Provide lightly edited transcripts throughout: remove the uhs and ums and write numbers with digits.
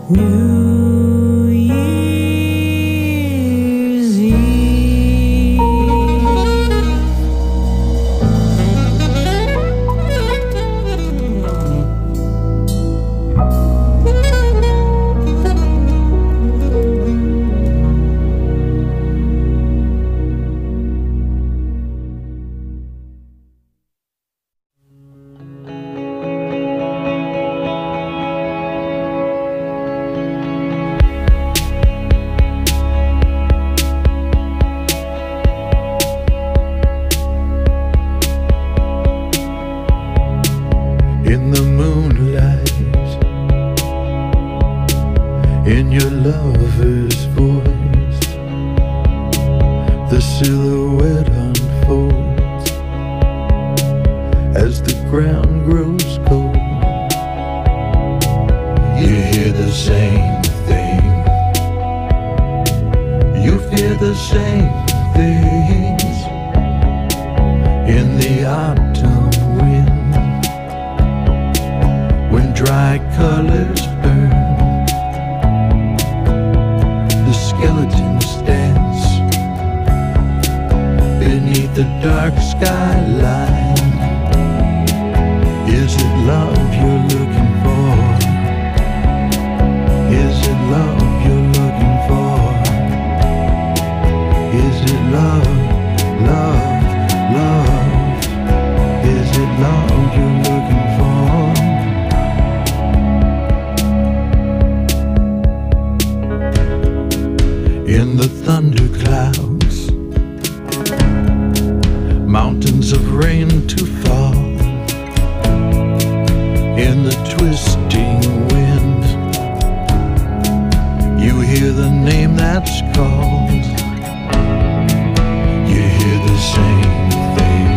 New Year's Eve. In the moonlight, in your lover's voice, the silhouette unfolds as the ground grows cold. You hear the same thing, you fear the same things in the autumn wind. When dry colors burn, the skeletons dance beneath the dark skyline. Is it love you're looking for? Is it love you're looking for? Is it love, love, love? Is it love you're looking for? In the thunderclouds, mountains of rain to fall. In the twisting wind, you hear the name that's called. You hear the same thing,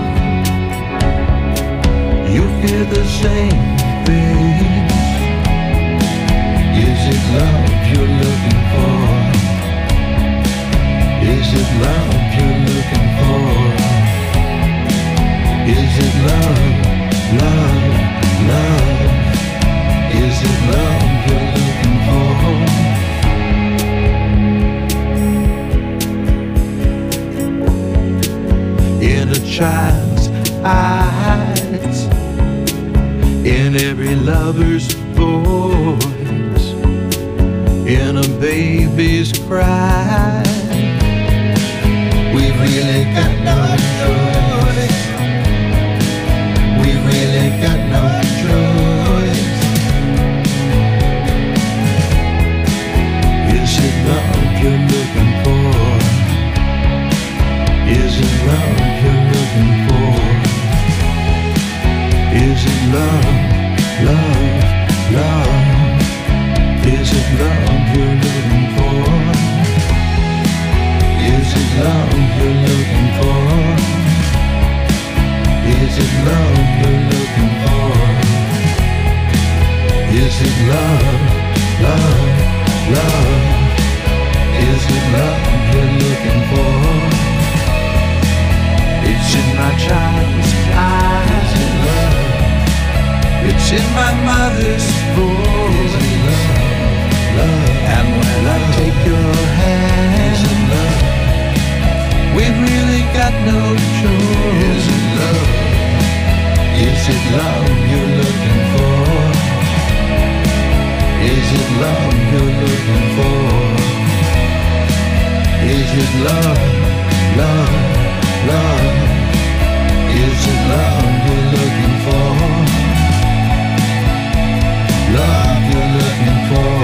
you fear the same thing. Is it love you're looking for? Is it love you're looking for? Is it love, love, love? Is it love you're looking for? In a child's eyes, in every lover's voice, in a baby's cry, we really got no choice. We really got no choice. Is it love you're looking for? Is it love you're looking for? Is it love, love, love? Is it love you're looking for? Is it love you're looking for? Is it love you're looking for? Is it love, love, love? Is it love you're looking for? It's in my child's eyes. Is it love? It's in my mother's voice. Is it love, love? And when I take your hand, is it love? We've really got no choice. Is it love? Is it love you're looking for? Is it love you're looking for? Is it love, love, love? Is it love you're looking for? Love you're looking for?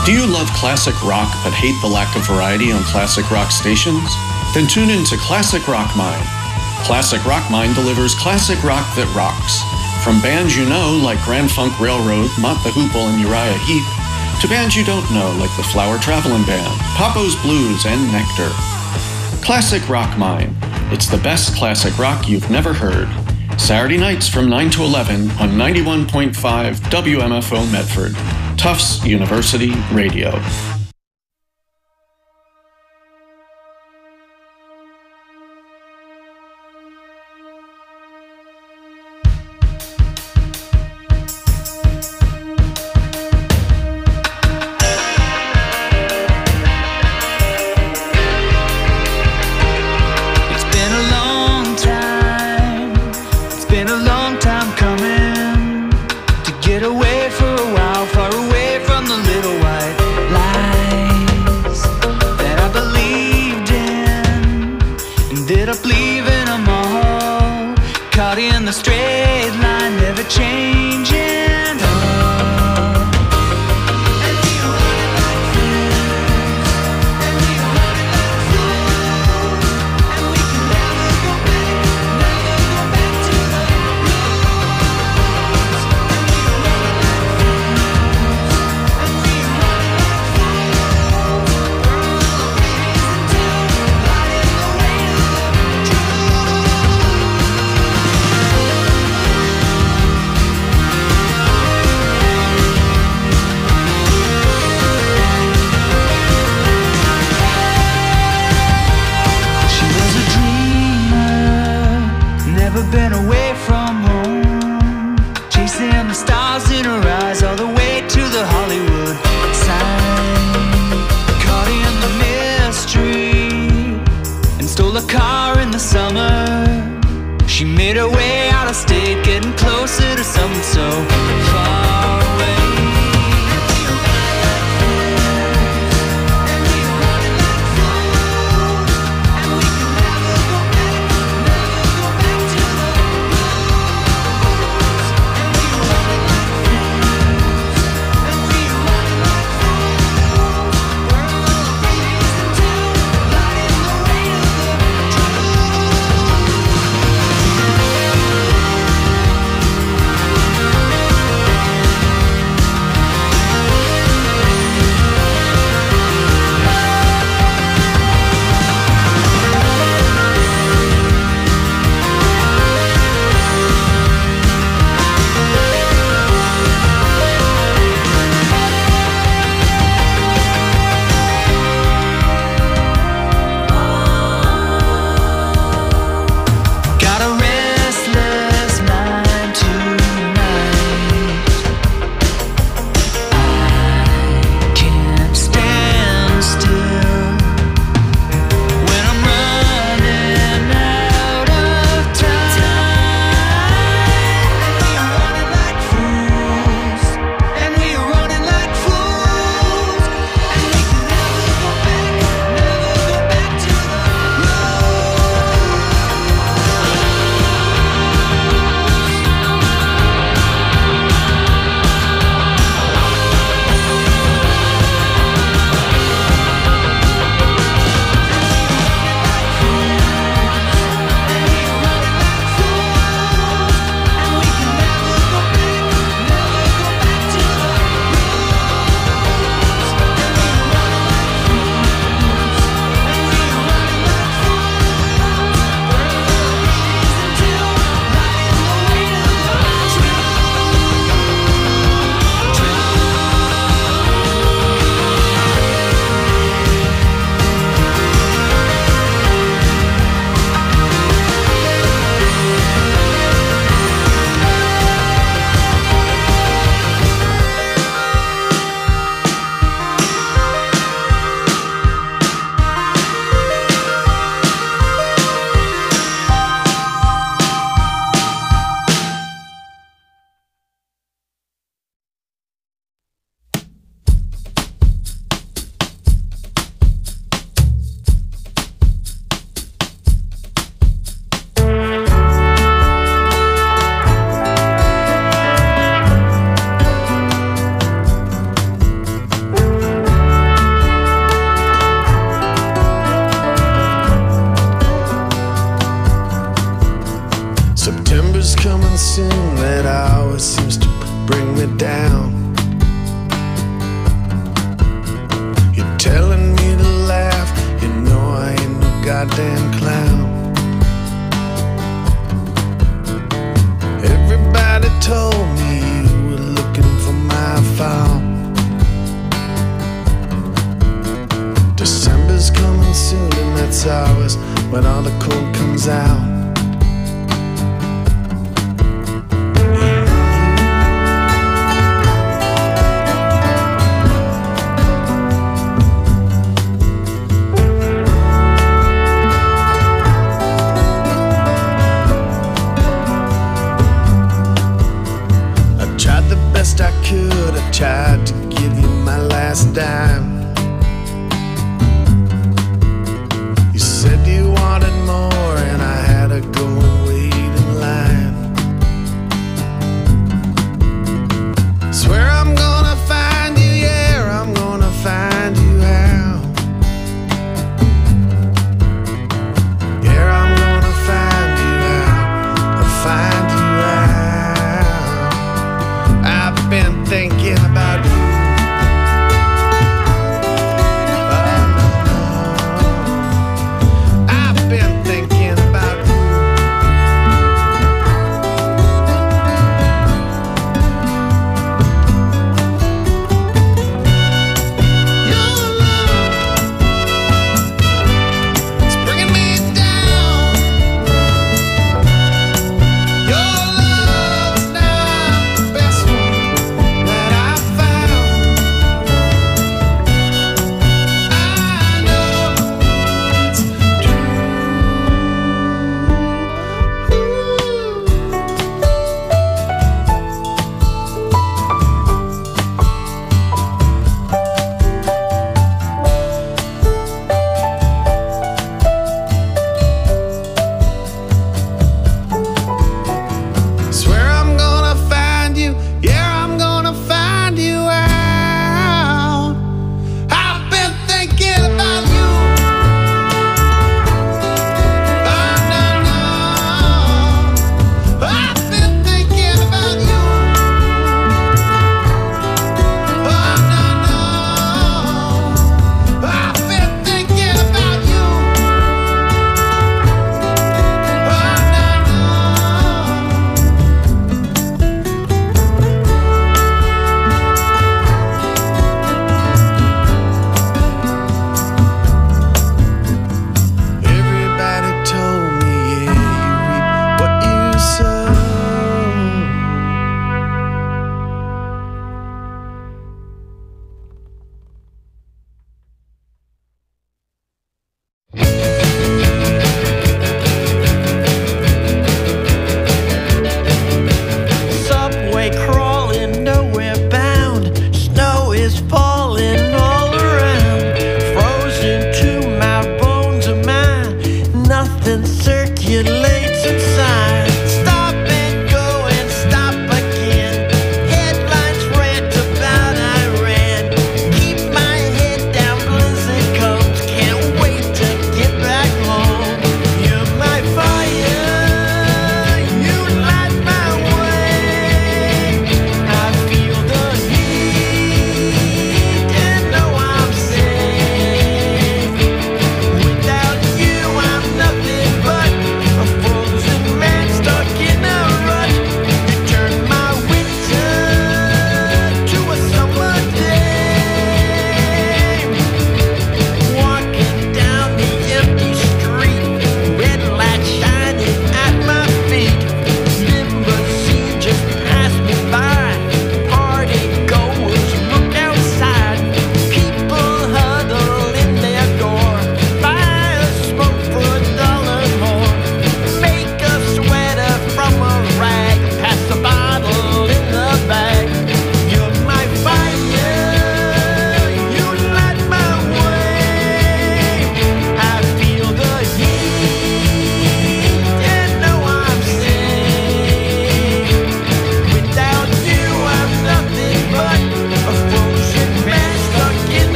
Do you love classic rock but hate the lack of variety on classic rock stations? Then tune in to Classic Rock Mine. Classic Rock Mine delivers classic rock that rocks. From bands you know like Grand Funk Railroad, Mott the Hoople, and Uriah Heep, to bands you don't know like the Flower Traveling Band, Papo's Blues, and Nectar. Classic Rock Mine. It's the best classic rock you've never heard. Saturday nights from 9 to 11 on 91.5 WMFO Medford. Tufts University Radio. Get away for a while, far away from the little white light. it's ours when all the cold comes out. I could, I tried to give you my last dime. You said you wanted more, and I had to go and wait in line. Swear I'm gonna find you, yeah, I'm gonna find you how. Yeah, I'm gonna find you out, I'll find you out. I've been thinking about you. Oh, no, no. I've been thinking about you.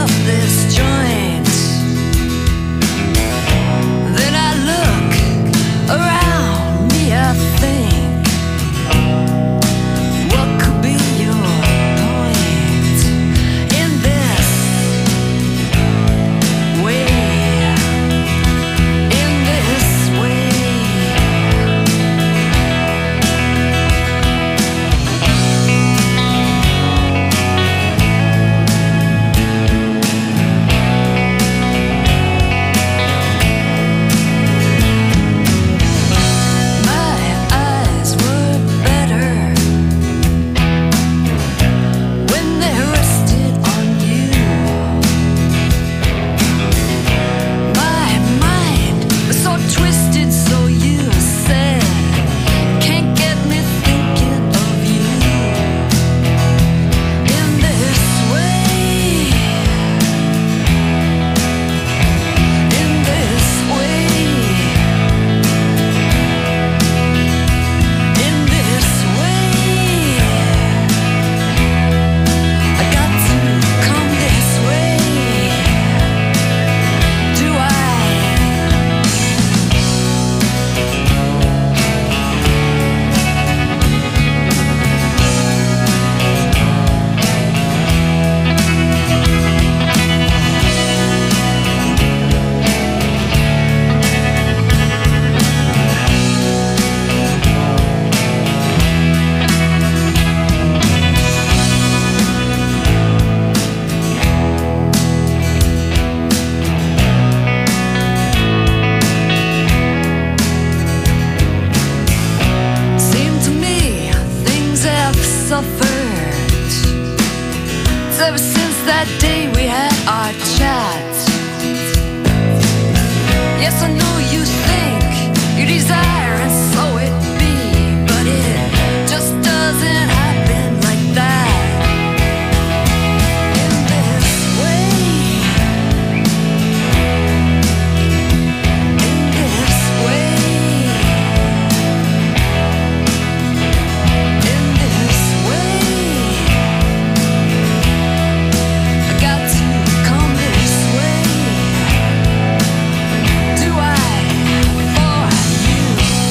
up this joint. Then I look around me, I think, what could be your point in this way? In this way. Ever since that day we had our chat. Yes, I know you think you desire, and so it be, but it just doesn't happen like that. In this way. In this way. In this way. I got to come this way. Do I for you?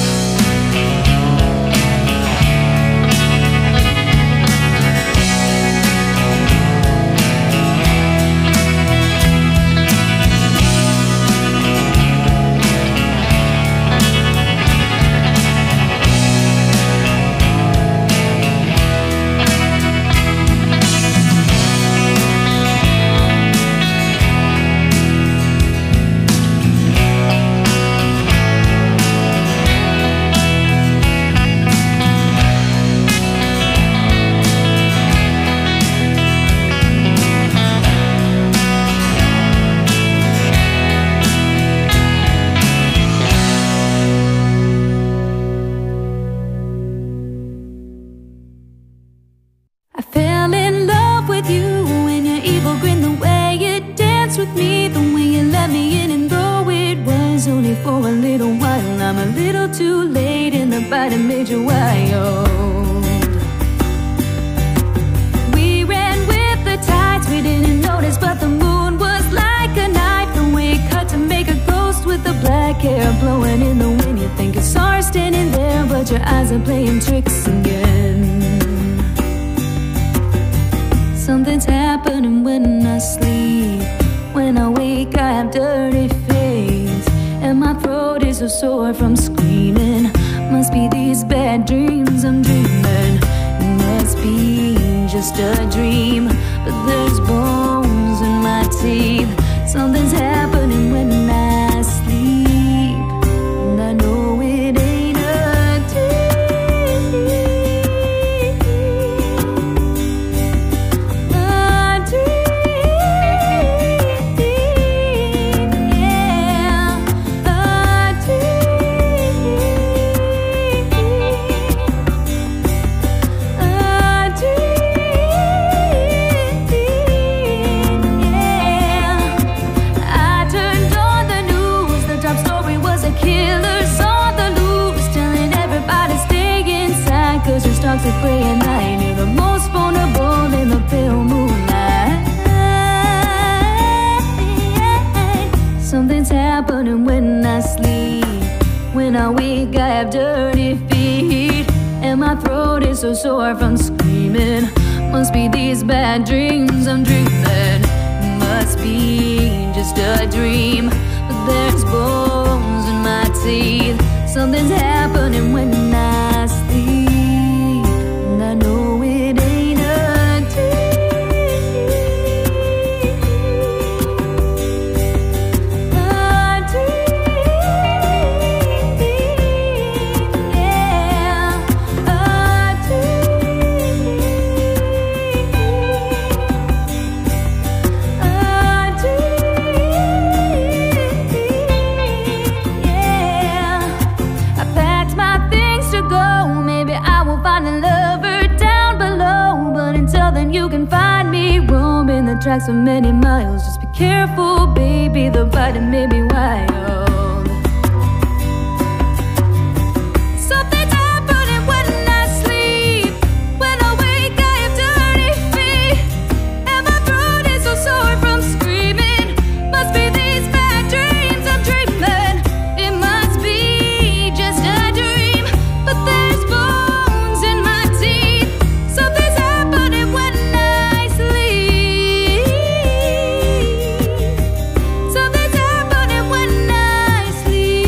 I fell in love with you and your evil grin, the way you danced with me, the way you let me in, and though it was only for a little while, I'm a little too late in the fight that made you wild. We ran with the tides, we didn't notice, but the moon was like a knife, the way it cut to make a ghost with the black hair blowing in the wind. You think you saw her standing there, but your eyes are playing tricks again. Something's happening when I sleep. When I wake I have dirty face, and my throat is so sore from screaming. Must be these bad dreams I'm dreaming. It must be just a dream, but there's bones in my teeth. Something's happening when I sleep, and I know it ain't a dream. A dream, yeah, a dream. A dream, yeah. I turnned on the news, the top story was a killer's on the loose, telling everybody stay inside, 'cause your stocks are gray at night. You're the most vulnerable in the pale moonlight. so sore from screaming. Must be these bad dreams I'm dreaming. Must be just a dream. But there's bones in my teeth. Something's happening when I sleep, and I know it ain't a dream. A dream, yeah. A dream, a dream, yeah. I packed my things to go. Maybe I will find a lover down below. But until then you can find me roaming the tracks for many miles. Just be careful, baby, the bite may be wild. Something's happening when I sleep. When I wake I have dirty feet, and my throat is so sore from screaming. Must be these bad dreams I'm dreaming. It must be just a dream. But there's bones in my teeth. Something's happening when I sleep. Something's happening when I sleep.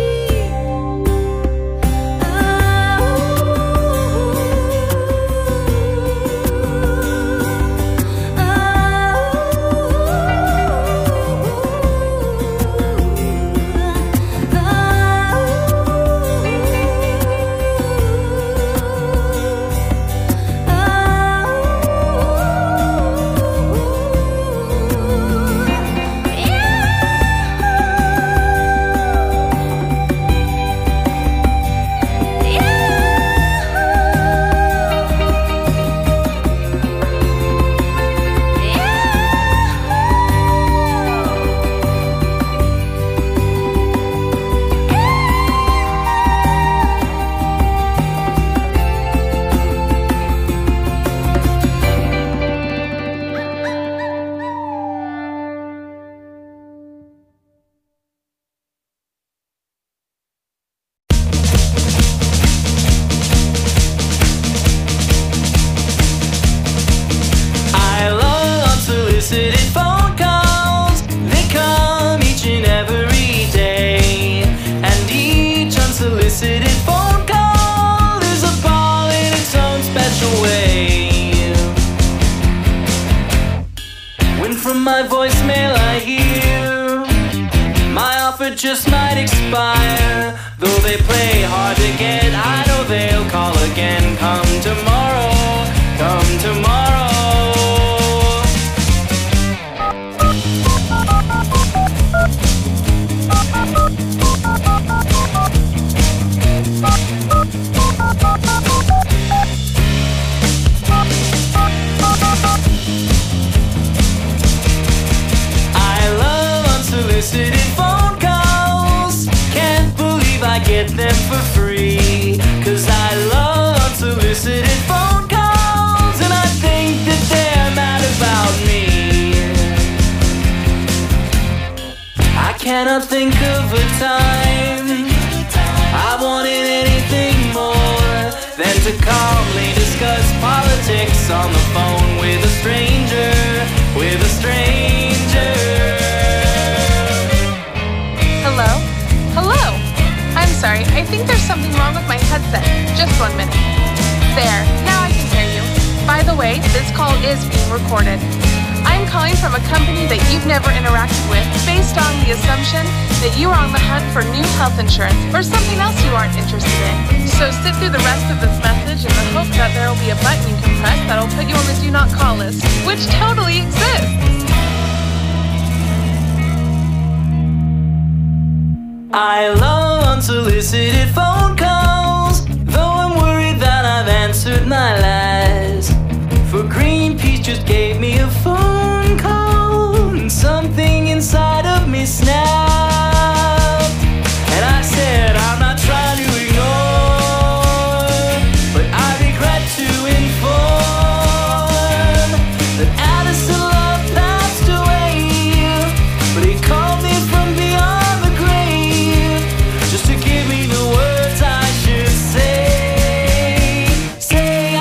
I love unsolicited phone calls. They come each and every day. And each unsolicited phone call is a ball in its own special way. When from my voicemail I hear my offer just might expire. Though they play hard to get, I know they'll call again. Come tomorrow, come tomorrow. I love unsolicited phone calls. Can't believe I get them for free. 'Cause I love unsolicited phone calls. And I think that they're mad about me. I cannot think of a time I wanted anything more than to calmly discuss politics on the phone with a stranger, with a stranger. Hello? Hello? I'm sorry, I think there's something wrong with my headset. Just 1 minute. There, now I can hear you. By the way, this call is being recorded. I'm calling from a company that you've never interacted with based on the assumption that you are on the hunt for new health insurance or something else you aren't interested in. So sit through the rest of this message in the hope that there will be a button you can press that'll put you on the do not call list, which totally exists. I love unsolicited phone calls, though I'm worried that I've answered my last. For Greenpeace just gave me a phone call, and something inside of me snapped. And I said, I'm not trying to ignore, but I regret to inform that Addison Love passed away. But he called me from beyond the grave, just to give me the words I should say. Say I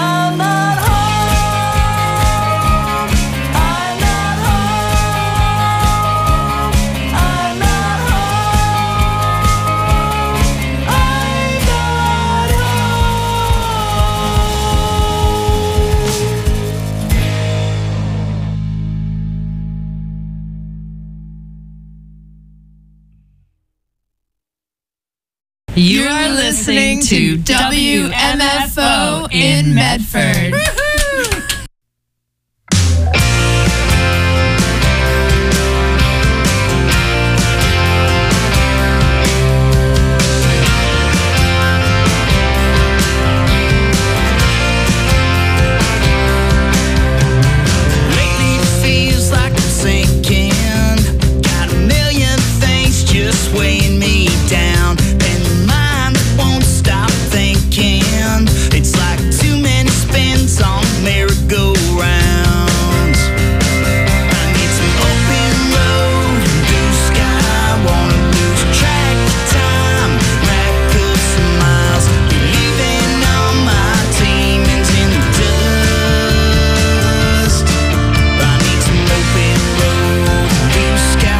You are listening to WMFO in Medford. Weighing me down, and the mind won't stop thinking. It's like too many spins on merry-go-rounds. I need some open road, blue sky, wanna lose track of time, rack up some miles, leaving all my demons in the dust. I need some open road, blue sky.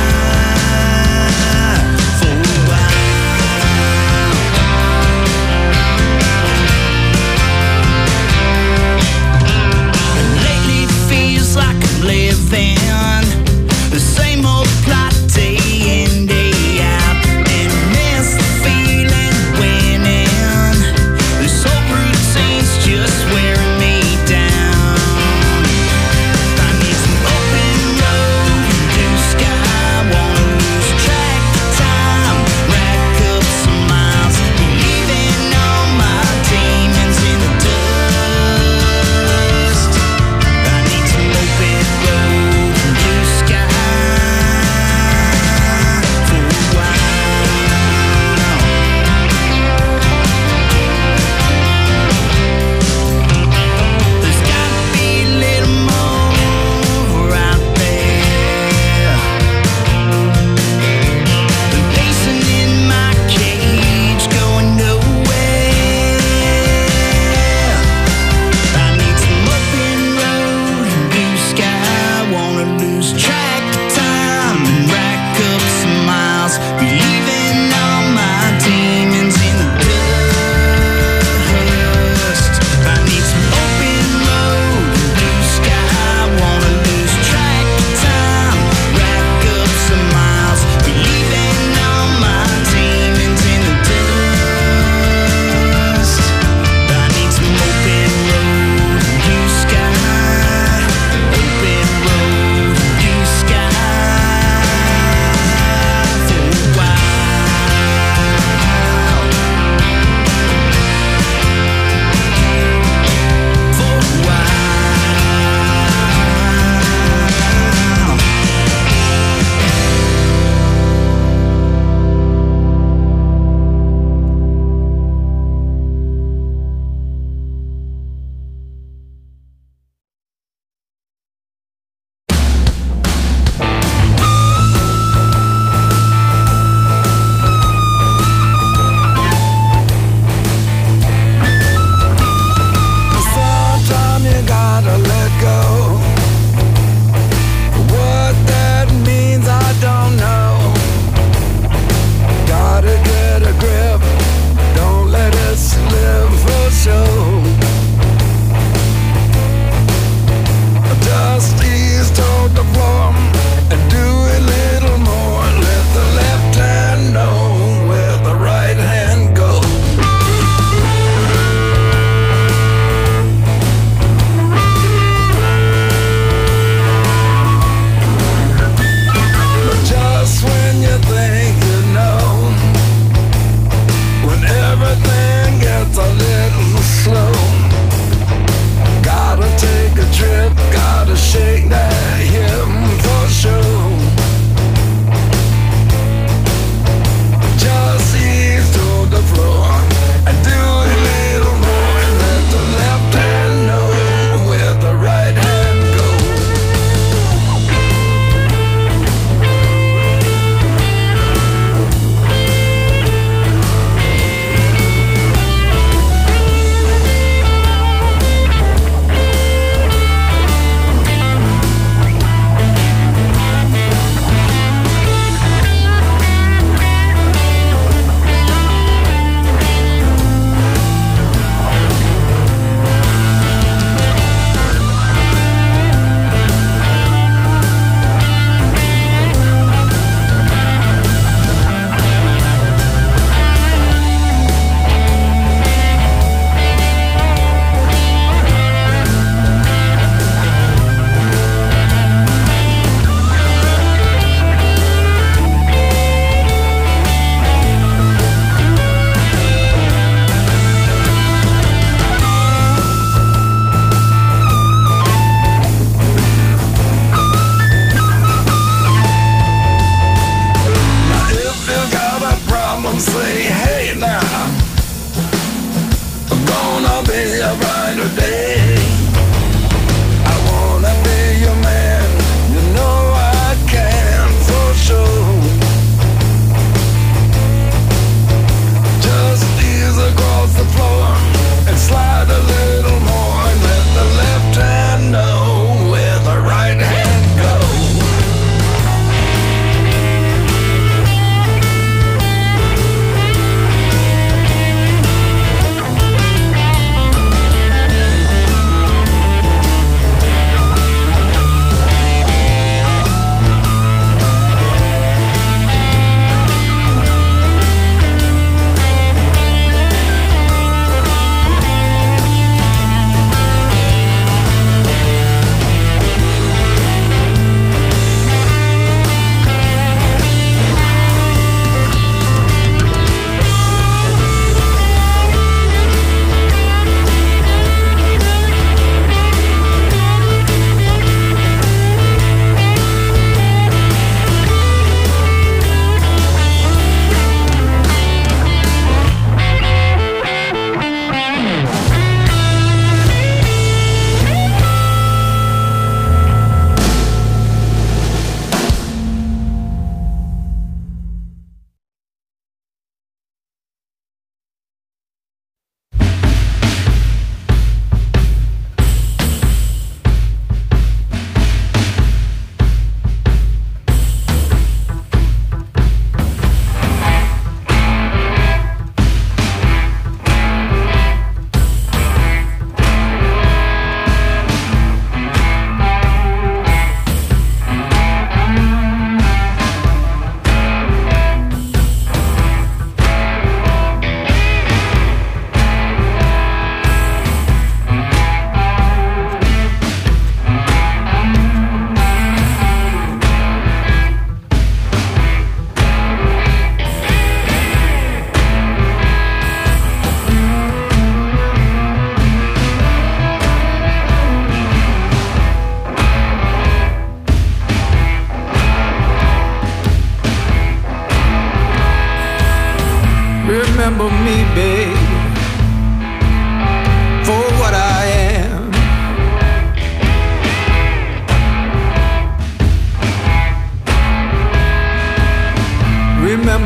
Living the same old plot day in, day out, and miss the feeling winning. This whole routine's just wearing me down. I need some open road, blue sky, wanna lose track of time, rack up some miles, leaving all my demons in the dust. I need some open road,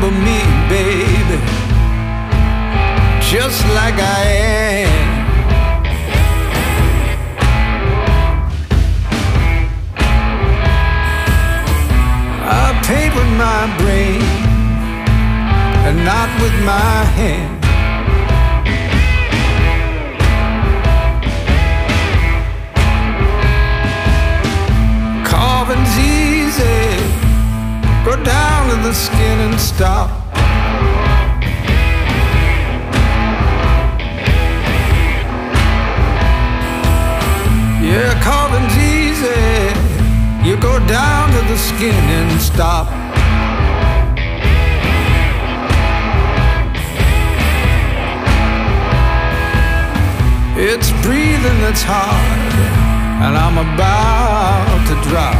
remember me, baby, just like I am. I paint with my brain and not with my hand. Carving's easy, go down to the skin and stop. Yeah, carving's easy, you go down to the skin and stop. It's breathing that's hard, and I'm about to drop.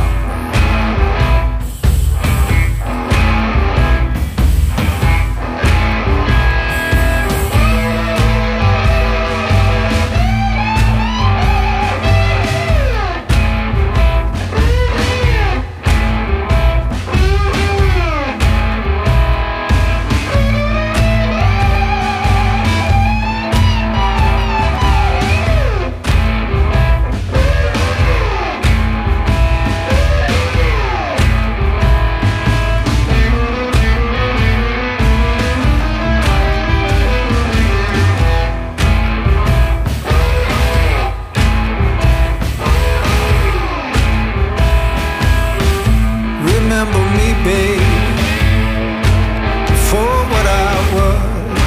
Remember me, babe, for what I was.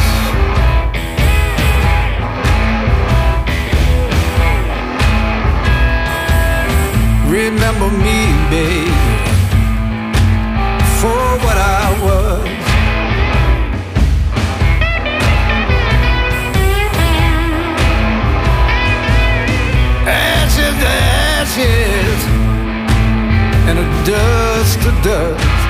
Remember me, babe, for what I was. Ashes to ashes, and a dust to dust.